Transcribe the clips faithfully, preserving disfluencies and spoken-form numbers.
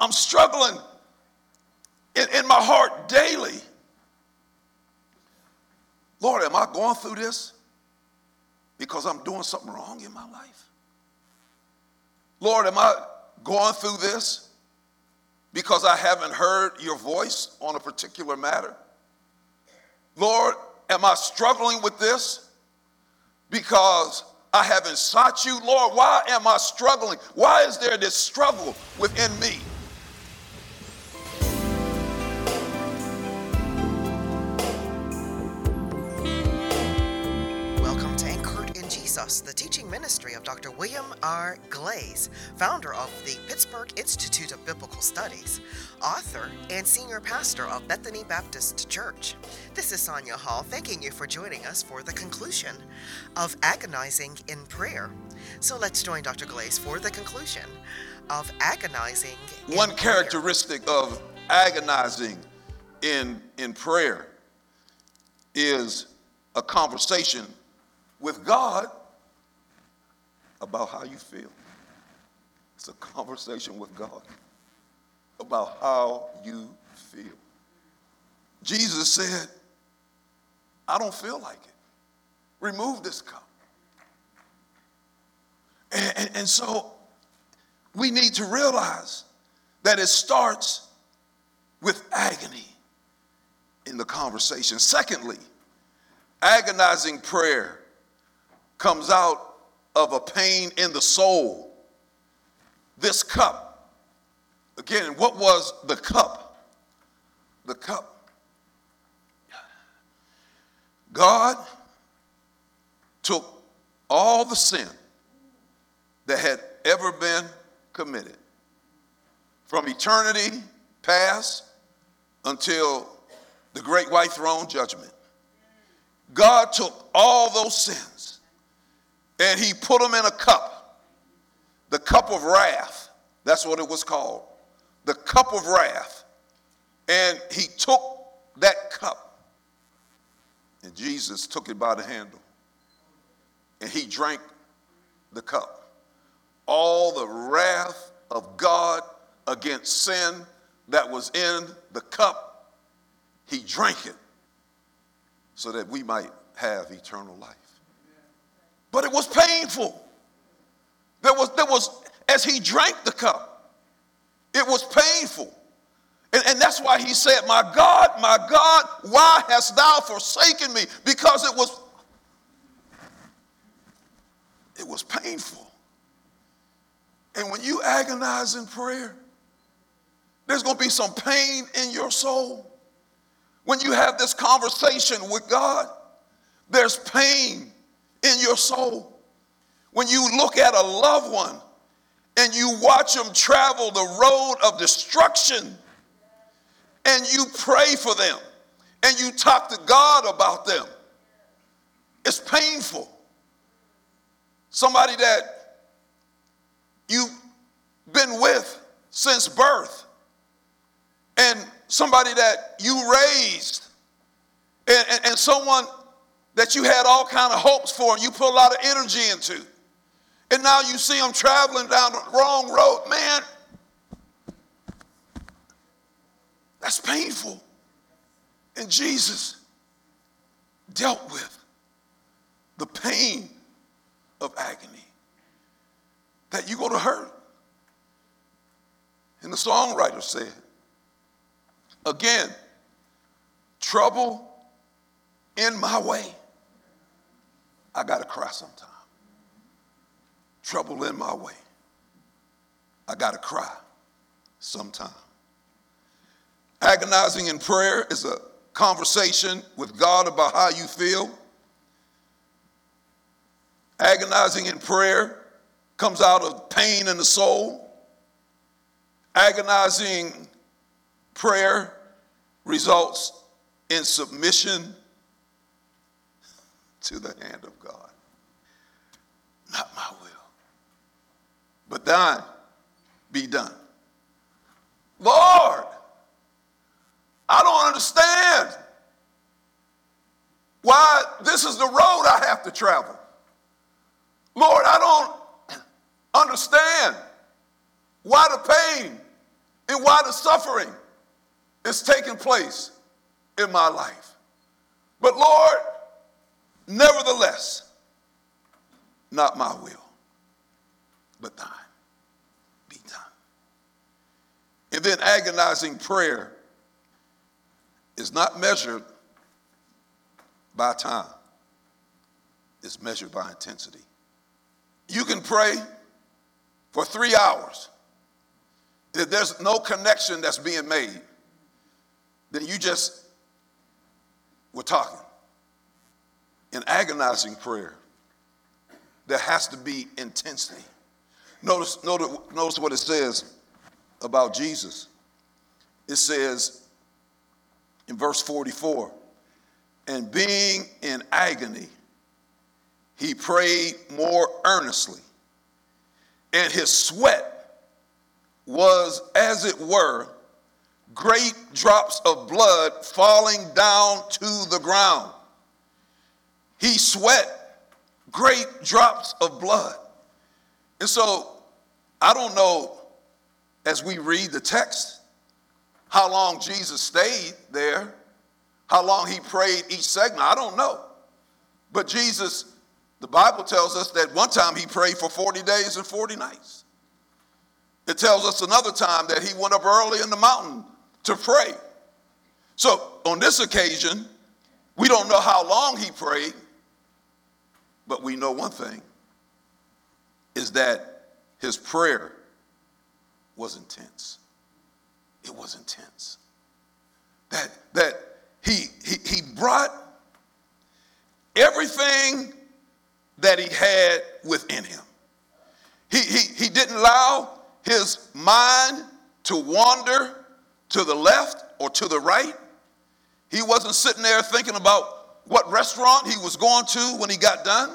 I'm struggling in, in my heart daily. Lord, am I going through this because I'm doing something wrong in my life? Lord, am I going through this because I haven't heard your voice on a particular matter? Lord, am I struggling with this because I haven't sought you? Lord, why am I struggling? Why is there this struggle within me? Welcome to Anchored in Jesus, the teaching ministry of Doctor William R. Glaze, founder of the Pittsburgh Institute of Biblical Studies, author and senior pastor of Bethany Baptist Church. This is Sonia Hall, thanking you for joining us for the conclusion of Agonizing in Prayer. So let's join Doctor Glaze for the conclusion of Agonizing in One Prayer. characteristic of agonizing in, in prayer is a conversation with God about how you feel. It's a conversation with God about how you feel. Jesus said, I don't feel like it. Remove this cup. And, and, and so we need to realize that it starts with agony in the conversation. Secondly, agonizing prayer comes out of a pain in the soul. This cup, again, what was the cup? The cup. God took all the sin that had ever been committed from eternity past until the great white throne judgment. God took all those sins and he put them in a cup, the cup of wrath. That's what it was called, the cup of wrath. And he took that cup and Jesus took it by the handle and he drank the cup. All the wrath of God against sin that was in the cup, he drank it so that we might have eternal life. But it was painful. There was, there was, as he drank the cup, it was painful. And, and that's why he said, my God, my God, why hast thou forsaken me? Because it was, it was painful. And when you agonize in prayer, there's going to be some pain in your soul. When you have this conversation with God, there's pain in your soul. When you look at a loved one and you watch them travel the road of destruction and you pray for them and you talk to God about them, it's painful. Somebody that you've been with since birth and somebody that you raised and, and, and someone that you had all kind of hopes for and you put a lot of energy into. And now you see them traveling down the wrong road. Man, that's painful. And Jesus dealt with the pain of agony that you're going to hurt. And the songwriter said, again, trouble in my way. I got to cry sometime. Trouble in my way. I got to cry sometime. Agonizing in prayer is a conversation with God about how you feel. Agonizing in prayer comes out of pain in the soul. Agonizing prayer results in submission to the hand of God. Not my will, but thine be done. Lord, I don't understand why this is the road I have to travel. Lord, I don't understand why the pain and why the suffering is taking place in my life. But Lord, nevertheless, not my will, but thine be done. And then agonizing prayer is not measured by time. It's measured by intensity. You can pray for three hours. If there's no connection that's being made, then you just were talking. In agonizing prayer, there has to be intensity. Notice, notice, notice what it says about Jesus. It says in verse forty-four, and being in agony, he prayed more earnestly, and his sweat was, as it were, great drops of blood falling down to the ground. He sweat great drops of blood. And so, I don't know, as we read the text, how long Jesus stayed there, how long he prayed each segment. I don't know. But Jesus, the Bible tells us that one time he prayed for forty days and forty nights. It tells us another time that he went up early in the mountain to pray. So on this occasion, we don't know how long he prayed, but we know one thing, is that his prayer was intense. It was intense. That, that he, he, he brought everything that he had within him. He, he, he didn't allow his mind to wander to the left or to the right. He wasn't sitting there thinking about what restaurant he was going to when he got done.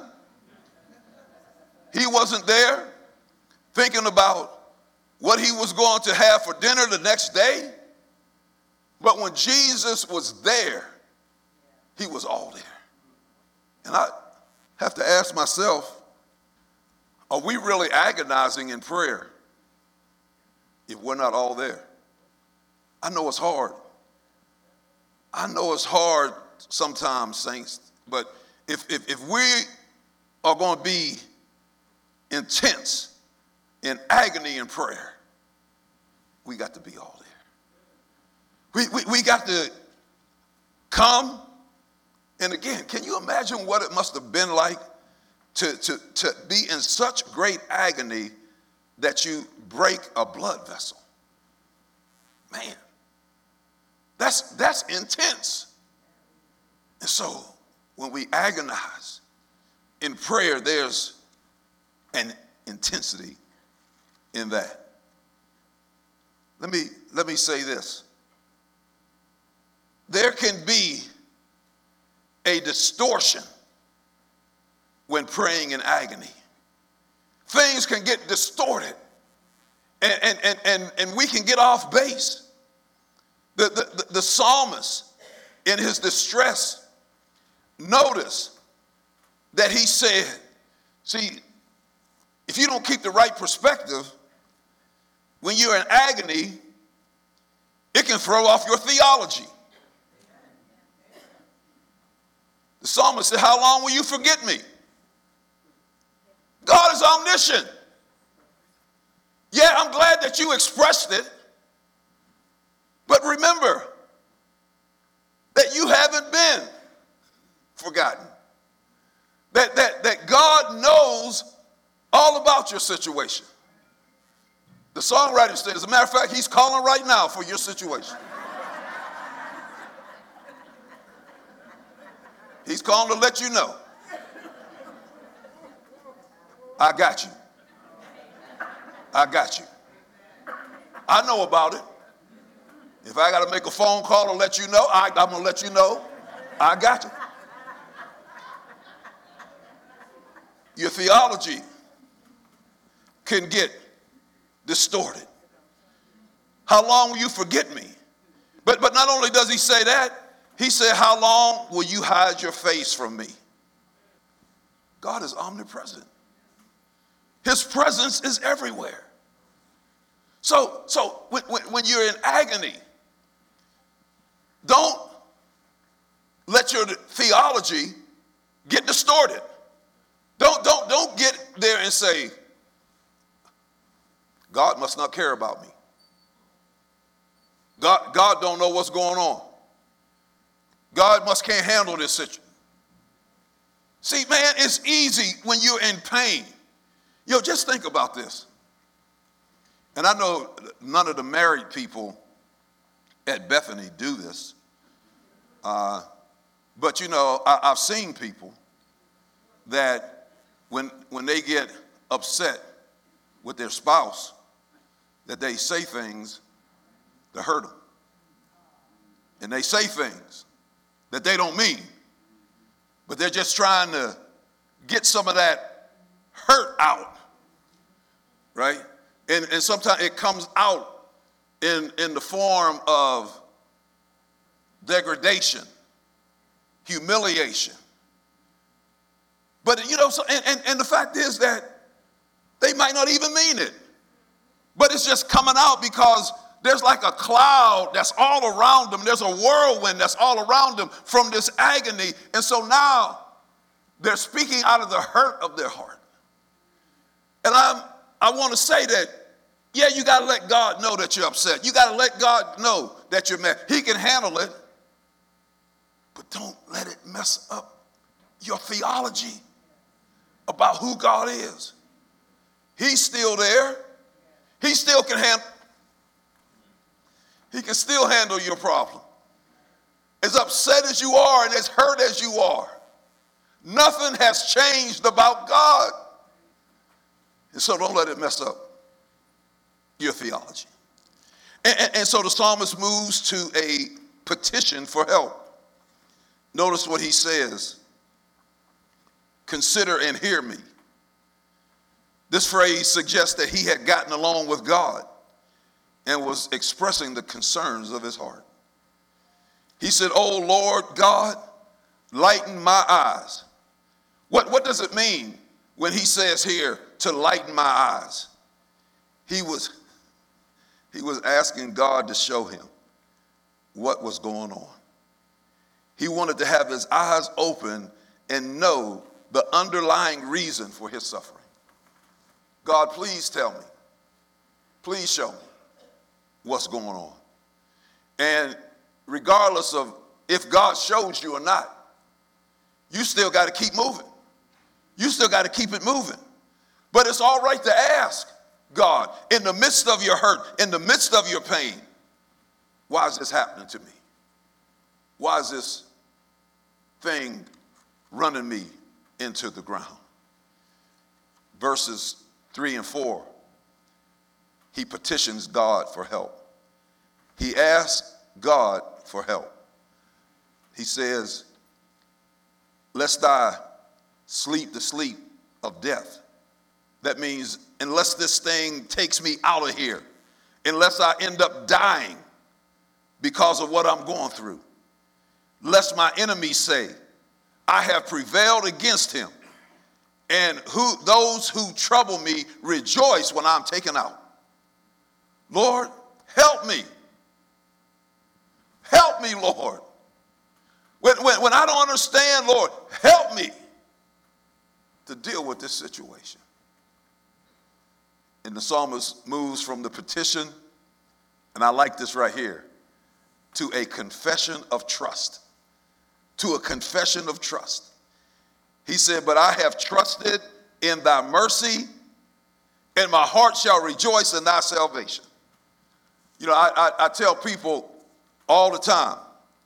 He wasn't there thinking about what he was going to have for dinner the next day. But when Jesus was there, he was all there. And I have to ask myself, are we really agonizing in prayer if we're not all there? I know it's hard. I know it's hard sometimes, saints, but if, if, if we are going to be intense in agony in prayer, we got to be all there. We, we, we got to come. And again, can you imagine what it must have been like to, to, to be in such great agony that you break a blood vessel? Man, that's, that's intense. And so when we agonize in prayer, there's an intensity in that. Let me, let me say this. There can be a distortion when praying in agony. Things can get distorted, and, and, and, and, and we can get off base. The, the, the, the psalmist, in his distress, notice that he said, see, if you don't keep the right perspective, when you're in agony, it can throw off your theology. The psalmist said, how long will you forget me? God is omniscient. Yeah, I'm glad that you expressed it. But remember that you haven't been forgotten. That, that, that God knows all about your situation. The songwriter said, as a matter of fact, he's calling right now for your situation. He's calling to let you know. I got you. I got you. I know about it. If I got to make a phone call to let you know, I, I'm going to let you know. I got you. Your theology can get distorted. How long will you forget me? But, but not only does he say that, he said, how long will you hide your face from me? God is omnipresent. His presence is everywhere. So, so when, when, when you're in agony, don't let your theology get distorted. Don't, don't, don't get there and say, God must not care about me. God, God don't know what's going on. God must can't handle this situation. See, man, it's easy when you're in pain. Yo, just think about this. And I know none of the married people at Bethany do this. Uh, but, you know, I, I've seen people that when, when they get upset with their spouse, that they say things that hurt them. And they say things that they don't mean. But they're just trying to get some of that hurt out, right? And, and sometimes it comes out in, in the form of degradation, humiliation. But, you know, so, and, and, and the fact is that they might not even mean it. But it's just coming out because there's like a cloud that's all around them. There's a whirlwind that's all around them from this agony. And so now they're speaking out of the hurt of their heart. And I'm, I want to say that, yeah, you got to let God know that you're upset. You got to let God know that you're mad. He can handle it. But don't let it mess up your theology about who God is. He's still there. He still can handle He can still handle your problem. As upset as you are and as hurt as you are, nothing has changed about God. And so don't let it mess up your theology. And, and, and so the psalmist moves to a petition for help. Notice what he says. Consider and hear me. This phrase suggests that he had gotten along with God and was expressing the concerns of his heart. He said, "Oh Lord God, lighten my eyes." What, what does it mean when he says here to lighten my eyes? He was, he was asking God to show him what was going on. He wanted to have his eyes open and know the underlying reason for his suffering. God, please tell me. Please show me what's going on. And regardless of if God shows you or not, you still got to keep moving. You still got to keep it moving. But it's all right to ask God, in the midst of your hurt, in the midst of your pain, why is this happening to me? Why is this thing running me into the ground? Verses three and four, he petitions God for help. He asks God for help. He says, lest I sleep the sleep of death. That means unless this thing takes me out of here, unless I end up dying because of what I'm going through, lest my enemies say, I have prevailed against him, and who those who trouble me rejoice when I'm taken out. Lord, help me. Help me, Lord. When, when, when I don't understand, Lord, help me to deal with this situation. And the psalmist moves from the petition, and I like this right here, to a confession of trust. To a confession of trust. He said, but I have trusted in thy mercy, and my heart shall rejoice in thy salvation. You know, I, I, I tell people all the time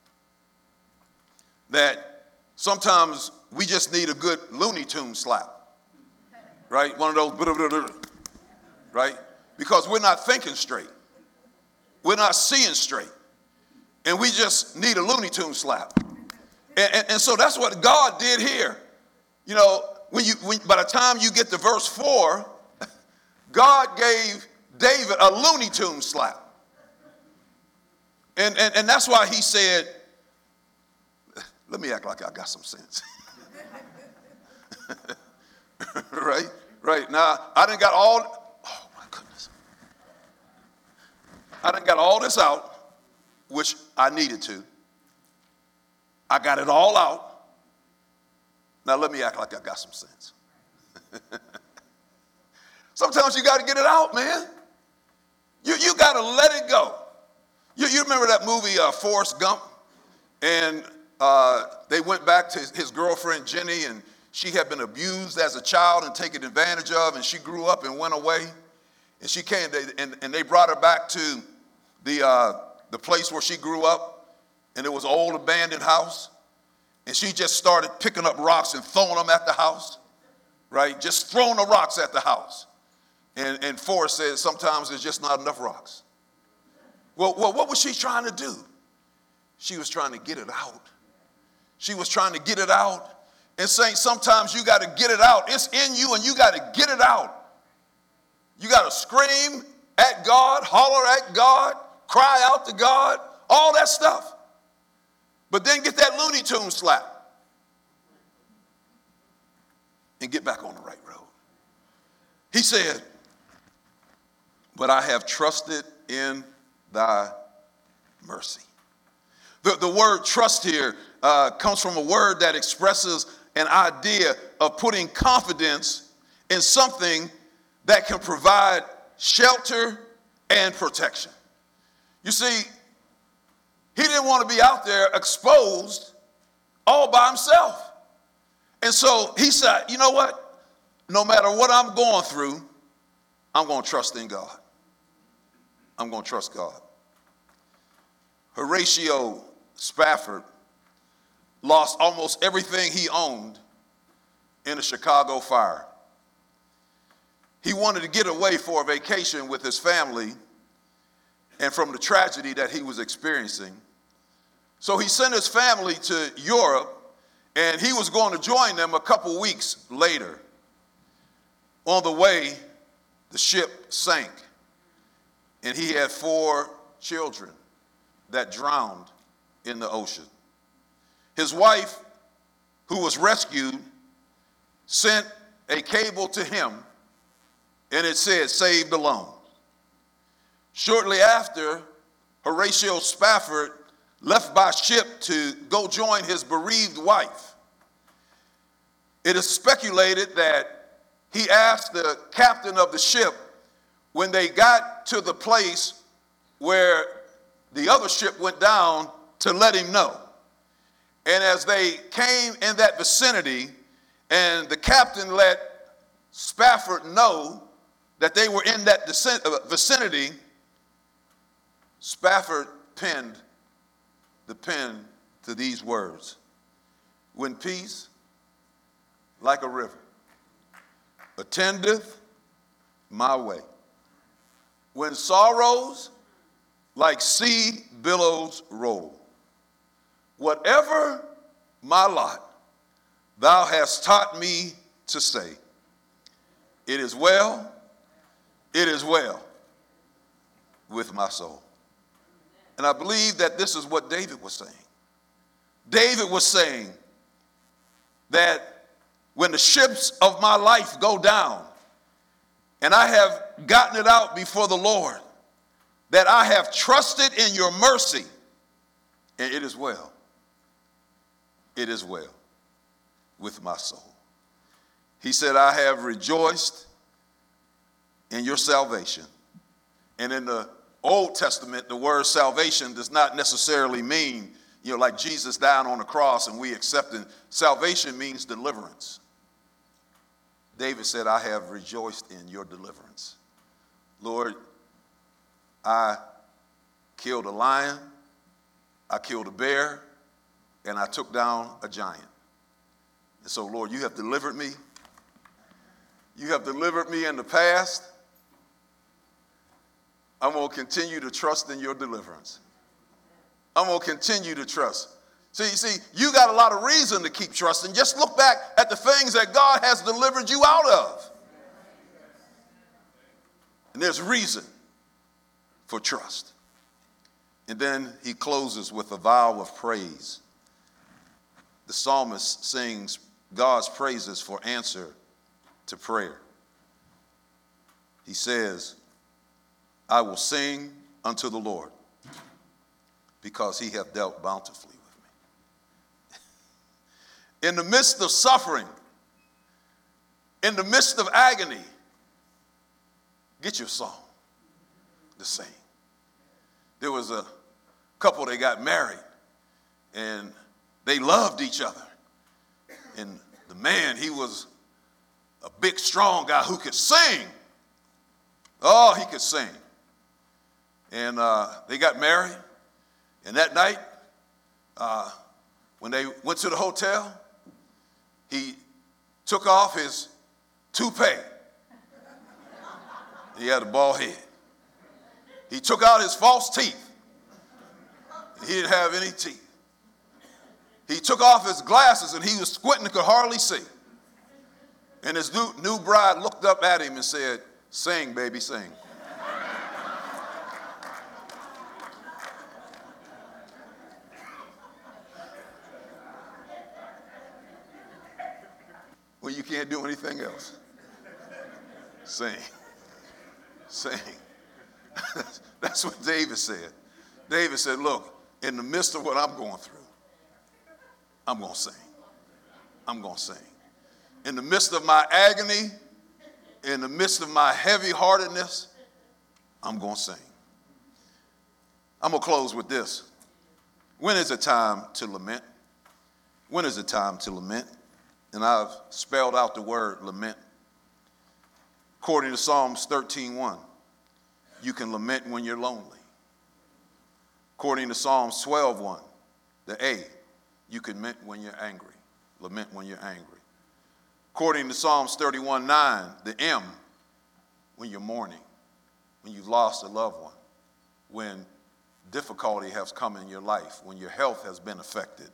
that sometimes we just need a good Looney Tune slap, right? One of those, right? Because we're not thinking straight. We're not seeing straight. And we just need a Looney Tune slap. And, and, and so that's what God did here. You know, when you when, by the time you get to verse four, God gave David a Looney Tune slap. And, and, and that's why he said, let me act like I got some sense. right? Right. Now, I didn't got all, oh my goodness. I done got all this out, which I needed to. I got it all out. Now let me act like I got some sense. Sometimes you got to get it out, man. You, you got to let it go. You, you remember that movie, uh, Forrest Gump? And uh, they went back to his, his girlfriend, Jenny, and she had been abused as a child and taken advantage of, and she grew up and went away. And she came, they, and, and they brought her back to the, uh, the place where she grew up, and it was an old abandoned house. And she just started picking up rocks and throwing them at the house, right? Just throwing the rocks at the house. And, and Forrest says sometimes there's just not enough rocks. Well, well, what was she trying to do? She was trying to get it out. She was trying to get it out. And saying sometimes you got to get it out. It's in you and you got to get it out. You got to scream at God, holler at God, cry out to God, all that stuff. But then get that Looney Tunes slap and get back on the right road. He said, but I have trusted in thy mercy. The, the word trust here uh, comes from a word that expresses an idea of putting confidence in something that can provide shelter and protection. You see, he didn't want to be out there exposed all by himself. And so he said, you know what? No matter what I'm going through, I'm going to trust in God. I'm going to trust God. Horatio Spafford lost almost everything he owned in a Chicago fire. He wanted to get away for a vacation with his family and from the tragedy that he was experiencing. So he sent his family to Europe, and he was going to join them a couple weeks later. On the way, the ship sank, and he had four children that drowned in the ocean. His wife, who was rescued, sent a cable to him, and it said, saved alone. Shortly after, Horatio Spafford left by ship to go join his bereaved wife. It is speculated that he asked the captain of the ship when they got to the place where the other ship went down to let him know. And as they came in that vicinity, and the captain let Spafford know that they were in that vicinity, Spafford penned the pen to these words: when peace, like a river, attendeth my way, when sorrows, like sea billows roll, whatever my lot, thou hast taught me to say, it is well, it is well with my soul. And I believe that this is what David was saying. David was saying that when the ships of my life go down and I have gotten it out before the Lord, that I have trusted in your mercy, and it is well. It is well with my soul. He said, I have rejoiced in your salvation. And in the Old Testament, the word salvation does not necessarily mean, you know, like Jesus died on the cross and we accept it. Salvation means deliverance. David said, I have rejoiced in your deliverance. Lord, I killed a lion, I killed a bear, and I took down a giant. And so, Lord, you have delivered me. You have delivered me in the past. I'm going to continue to trust in your deliverance. I'm going to continue to trust. See, see, you got a lot of reason to keep trusting. Just look back at the things that God has delivered you out of. And there's reason for trust. And then he closes with a vow of praise. The psalmist sings God's praises for answer to prayer. He says, I will sing unto the Lord, because he hath dealt bountifully with me. In the midst of suffering, in the midst of agony, get your song to sing. There was a couple that got married, and they loved each other. And the man, he was a big, strong guy who could sing. Oh, he could sing. And uh, they got married. And that night, uh, when they went to the hotel, he took off his toupee. He had a bald head. He took out his false teeth. He didn't have any teeth. He took off his glasses and he was squinting and could hardly see. And his new, new bride looked up at him and said, "Sing, baby, sing." Well, you can't do anything else. Sing. Sing. That's what David said. David said, look, in the midst of what I'm going through, I'm going to sing. I'm going to sing. In the midst of my agony, in the midst of my heavy-heartedness, I'm going to sing. I'm going to close with this. When is it time to lament? When is it time to lament? And I've spelled out the word lament. According to Psalms thirteen one, you can lament when you're lonely. According to Psalms twelve one, the A, you can lament when you're angry. Lament when you're angry. According to Psalms thirty-one nine, the M, when you're mourning, when you've lost a loved one, when difficulty has come in your life, when your health has been affected.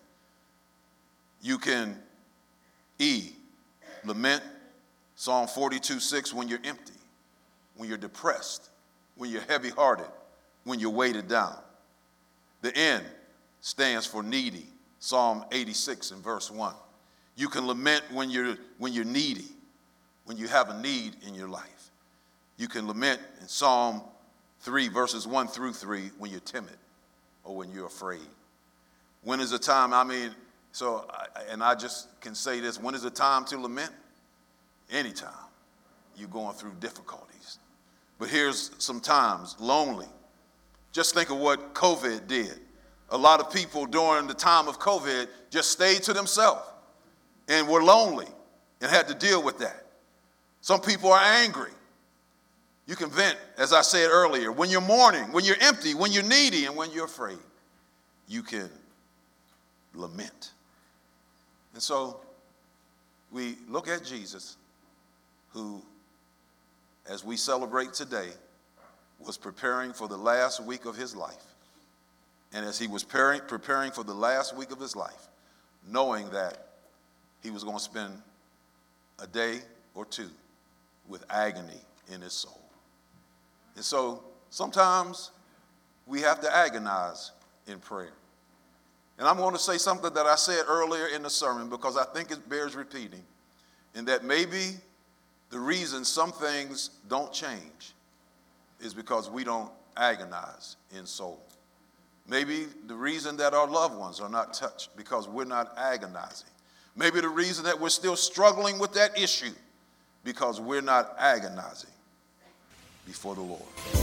You can E, lament, Psalm forty-two six, when you're empty, when you're depressed, when you're heavy-hearted, when you're weighted down. The N stands for needy, Psalm eighty-six and verse one. You can lament when you're, when you're needy, when you have a need in your life. You can lament in Psalm three, verses one through three, when you're timid or when you're afraid. When is the time, I mean, so, and I just can say this, when is the time to lament? Anytime you're going through difficulties. But here's some times, lonely. Just think of what COVID did. A lot of people during the time of COVID just stayed to themselves and were lonely and had to deal with that. Some people are angry. You can vent, as I said earlier, when you're mourning, when you're empty, when you're needy, and when you're afraid. You can lament. And so we look at Jesus, who, as we celebrate today, was preparing for the last week of his life. And as he was preparing, preparing for the last week of his life, knowing that he was going to spend a day or two with agony in his soul. And so sometimes we have to agonize in prayer. And I'm going to say something that I said earlier in the sermon because I think it bears repeating, and that maybe the reason some things don't change is because we don't agonize in soul. Maybe the reason that our loved ones are not touched because we're not agonizing. Maybe the reason that we're still struggling with that issue because we're not agonizing before the Lord.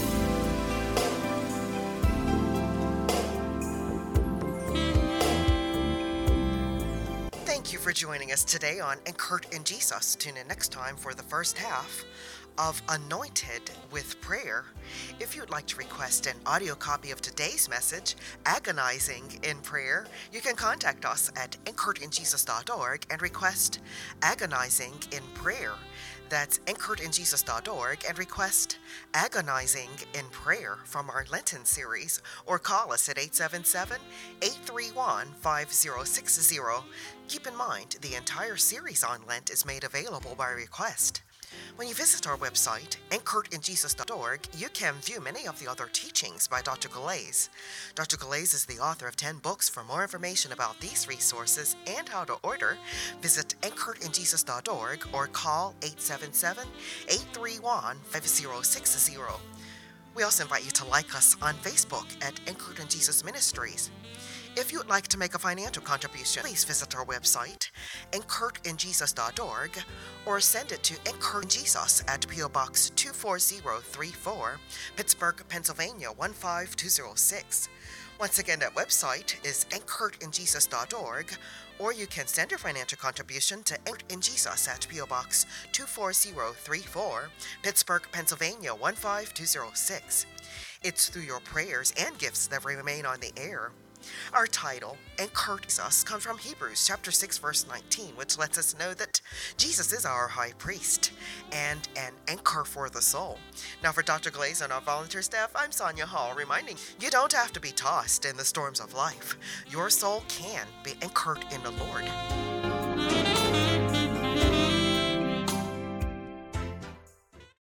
Thank you for joining us today on Anchored in Jesus. Tune in next time for the first half of Anointed with Prayer. If you'd like to request an audio copy of today's message, Agonizing in Prayer, you can contact us at anchored in jesus dot org and request Agonizing in Prayer. That's anchored in jesus dot org and request Agonizing in Prayer from our Lenten series, or call us at eight seven seven, eight three one, five zero six zero. Keep in mind, the entire series on Lent is made available by request. When you visit our website, anchored in jesus dot org, you can view many of the other teachings by Doctor Galais. Doctor Galais is the author of ten books. For more information about these resources and how to order, visit anchored in jesus dot org or call eight seven seven, eight three one, five zero six zero. We also invite you to like us on Facebook at Anchored in Jesus Ministries. If you would like to make a financial contribution, please visit our website, anchored in jesus dot org, or send it to Anchored in Jesus at P O Box two four zero three four, Pittsburgh, Pennsylvania one five two zero six. Once again, that website is anchored in jesus dot org, or you can send your financial contribution to Anchored in Jesus at P O Box two four zero three four, Pittsburgh, Pennsylvania one five two zero six. It's through your prayers and gifts that we remain on the air. Our title, Anchored in Jesus, comes from Hebrews chapter six, verse nineteen, which lets us know that Jesus is our high priest and an anchor for the soul. Now for Doctor Glaze and our volunteer staff, I'm Sonia Hall, reminding you don't have to be tossed in the storms of life. Your soul can be anchored in the Lord.